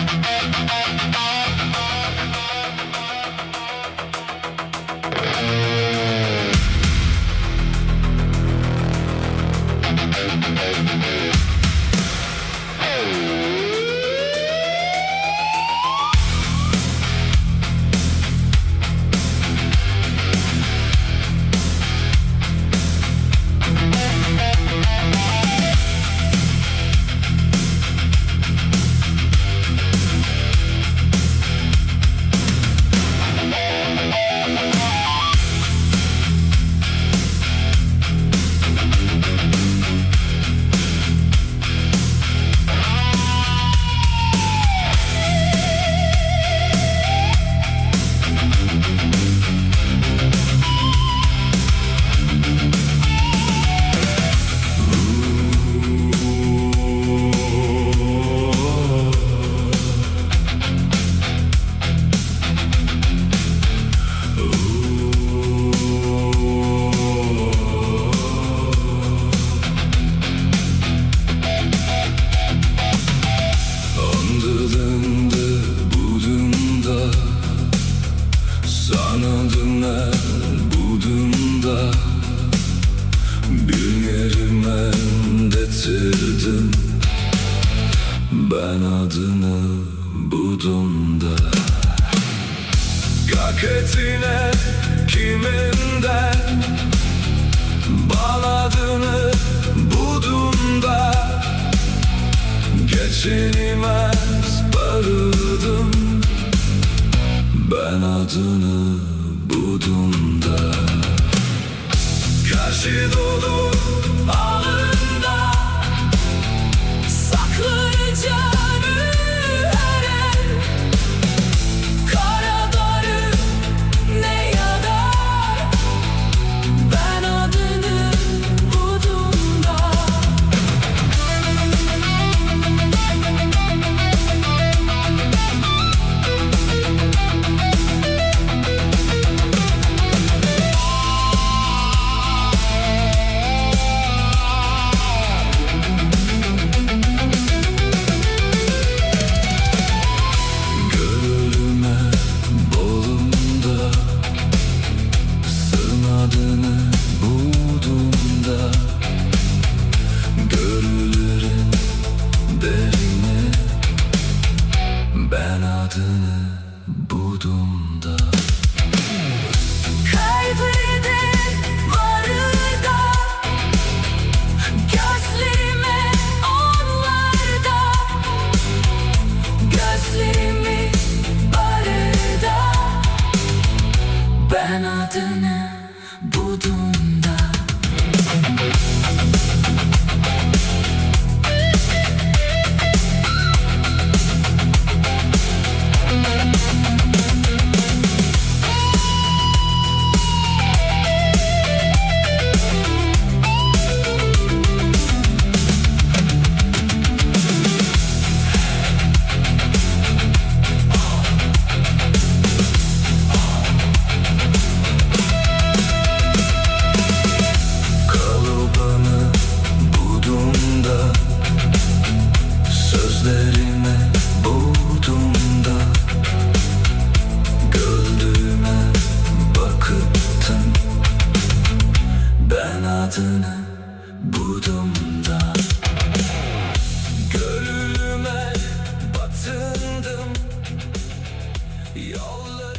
getirdim ben adını budumda. Gaketine kiminden bana adını budumda. Geçilmez barıdım ben adını budumda. Karşı dolu alında saklayacağını her el. Kara darı ne yadar ben adını budumda. Ben adını budumda. Kaybeder varında gözlerime onlarda. Gözlerimi barıda ben adını budumda. Sözlerime budumda, güldüğüme bakıttın ben adını budumda. Gönlüme batındım yolları.